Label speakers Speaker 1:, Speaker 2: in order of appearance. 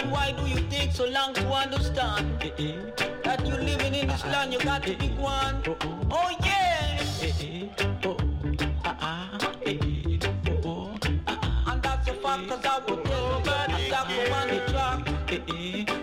Speaker 1: And why do you take so long to understand that you living in this land, you got to be one? Oh yeah. And that's a fact, cause I will tell you, I got to on the track.